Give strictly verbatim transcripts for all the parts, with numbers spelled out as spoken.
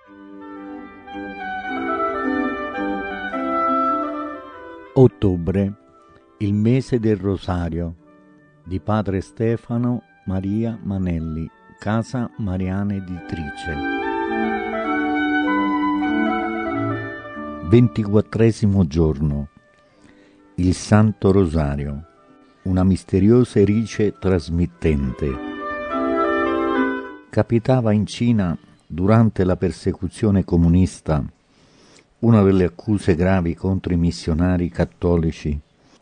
Ottobre, il mese del Rosario, di padre Stefano Maria Manelli, casa Mariana Editrice. Ventiquattresimo giorno, il Santo Rosario, una misteriosa erice trasmittente. Capitava in Cina, durante la persecuzione comunista, una delle accuse gravi contro i missionari cattolici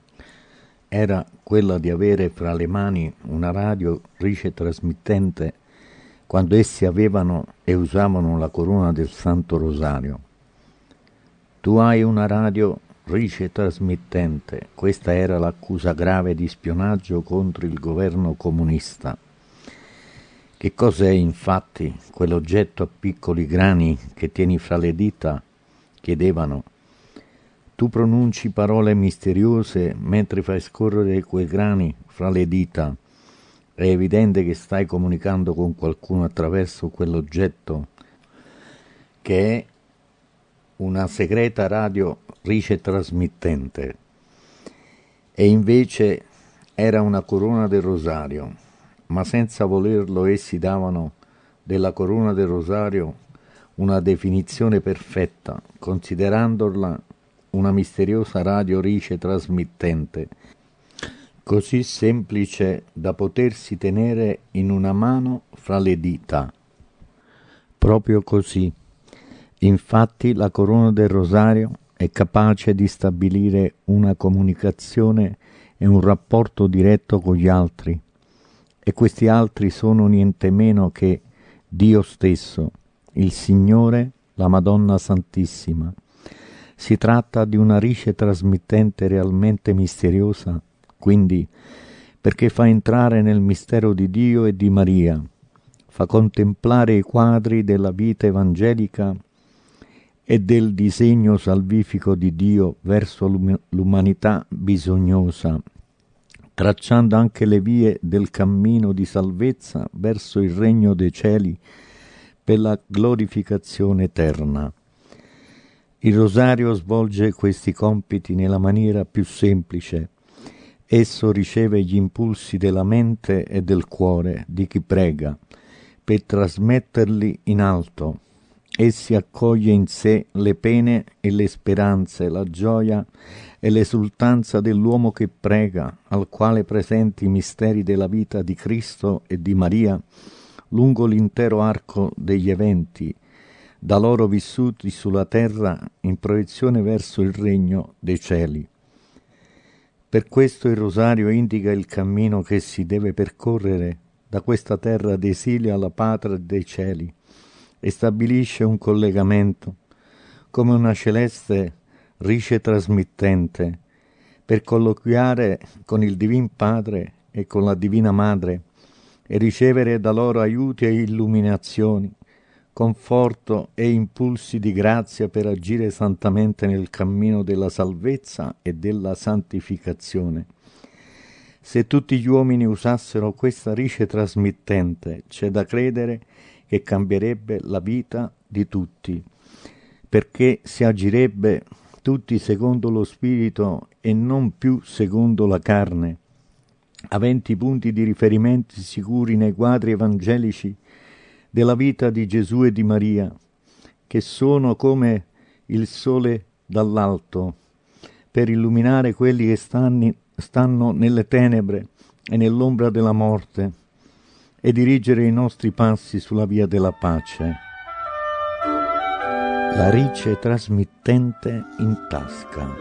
era quella di avere fra le mani una radio rice trasmittente quando essi avevano e usavano la corona del Santo Rosario. Tu hai una radio rice trasmittente, questa era l'accusa grave di spionaggio contro il governo comunista. Che cos'è infatti quell'oggetto a piccoli grani che tieni fra le dita? Chiedevano. Tu pronunci parole misteriose mentre fai scorrere quei grani fra le dita. È evidente che stai comunicando con qualcuno attraverso quell'oggetto, che è una segreta radio rice trasmittente. E invece era una corona del rosario, ma senza volerlo essi davano della corona del rosario una definizione perfetta, considerandola una misteriosa radio rice trasmittente, così semplice da potersi tenere in una mano fra le dita. Proprio così. Infatti la corona del rosario è capace di stabilire una comunicazione e un rapporto diretto con gli altri, e questi altri sono niente meno che Dio stesso, il Signore, la Madonna Santissima. Si tratta di una rice trasmittente realmente misteriosa, quindi, perché fa entrare nel mistero di Dio e di Maria, fa contemplare i quadri della vita evangelica e del disegno salvifico di Dio verso l'umanità bisognosa, tracciando anche le vie del cammino di salvezza verso il regno dei cieli per la glorificazione eterna. Il rosario svolge questi compiti nella maniera più semplice. Esso riceve gli impulsi della mente e del cuore di chi prega, per trasmetterli in alto. Essi accoglie in sé le pene e le speranze, la gioia e l'esultanza dell'uomo che prega, al quale presenta i misteri della vita di Cristo e di Maria lungo l'intero arco degli eventi, da loro vissuti sulla terra in proiezione verso il regno dei cieli. Per questo il rosario indica il cammino che si deve percorrere da questa terra d'esilio alla patria dei cieli e stabilisce un collegamento, come una celeste rice trasmittente, per colloquiare con il Divin Padre e con la Divina Madre e ricevere da loro aiuti e illuminazioni, conforto e impulsi di grazia per agire santamente nel cammino della salvezza e della santificazione. Se tutti gli uomini usassero questa rice trasmittente, c'è da credere che cambierebbe la vita di tutti, perché si agirebbe tutti secondo lo spirito e non più secondo la carne, aventi punti di riferimento sicuri nei quadri evangelici della vita di Gesù e di Maria, che sono come il sole dall'alto, per illuminare quelli che stanno, stanno nelle tenebre e nell'ombra della morte, e dirigere i nostri passi sulla via della pace. La rice trasmittente in tasca.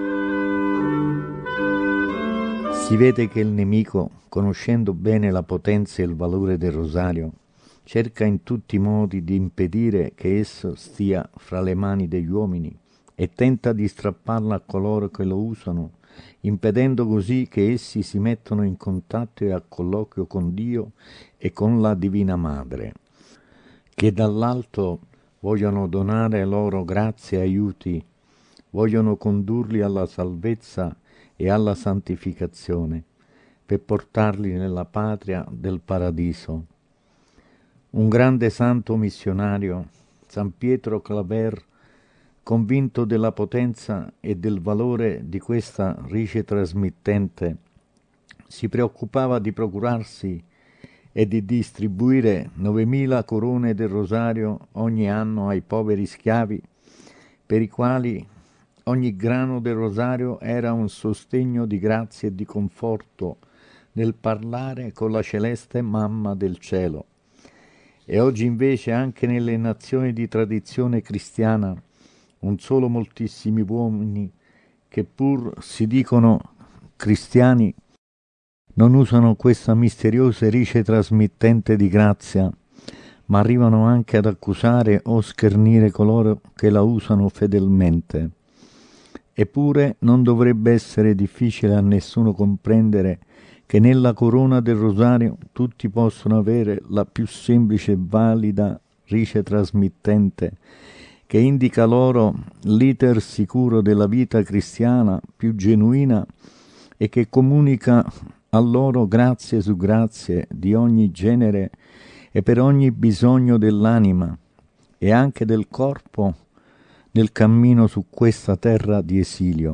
Si vede che il nemico, conoscendo bene la potenza e il valore del rosario, cerca in tutti i modi di impedire che esso stia fra le mani degli uomini e tenta di strapparlo a coloro che lo usano, impedendo così che essi si mettano in contatto e a colloquio con Dio e con la Divina Madre, che dall'alto vogliono donare loro grazie e aiuti, vogliono condurli alla salvezza e alla santificazione, per portarli nella patria del paradiso. Un grande santo missionario, San Pietro Claver, convinto della potenza e del valore di questa rice trasmittente, si preoccupava di procurarsi e di distribuire novemila corone del rosario ogni anno ai poveri schiavi, per i quali ogni grano del rosario era un sostegno di grazia e di conforto nel parlare con la celeste Mamma del Cielo. E oggi invece anche nelle nazioni di tradizione cristiana non solo moltissimi uomini che pur si dicono cristiani non usano questa misteriosa rice trasmittente di grazia, ma arrivano anche ad accusare o schernire coloro che la usano fedelmente. Eppure non dovrebbe essere difficile a nessuno comprendere che nella corona del rosario tutti possono avere la più semplice e valida rice trasmittente, che indica loro l'iter sicuro della vita cristiana più genuina e che comunica a loro grazie su grazie di ogni genere e per ogni bisogno dell'anima e anche del corpo nel cammino su questa terra di esilio.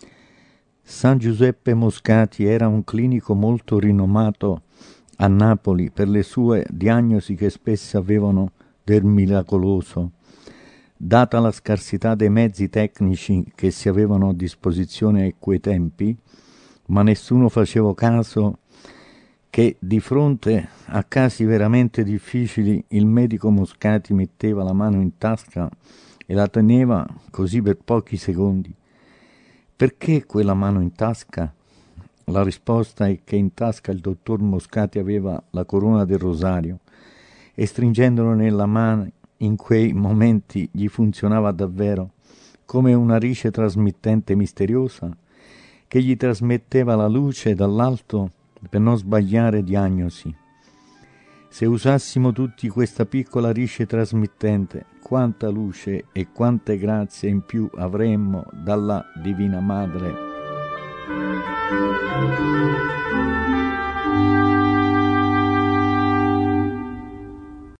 San Giuseppe Moscati era un clinico molto rinomato a Napoli per le sue diagnosi che spesso avevano del miracoloso. Data la scarsità dei mezzi tecnici che si avevano a disposizione a quei tempi, ma nessuno faceva caso che di fronte a casi veramente difficili il medico Moscati metteva la mano in tasca e la teneva così per pochi secondi. Perché quella mano in tasca? La risposta è che in tasca il dottor Moscati aveva la corona del rosario e stringendolo nella mano in quei momenti gli funzionava davvero come una rice trasmittente misteriosa che gli trasmetteva la luce dall'alto per non sbagliare diagnosi. Se usassimo tutti questa piccola rice trasmittente, quanta luce e quante grazie in più avremmo dalla Divina Madre.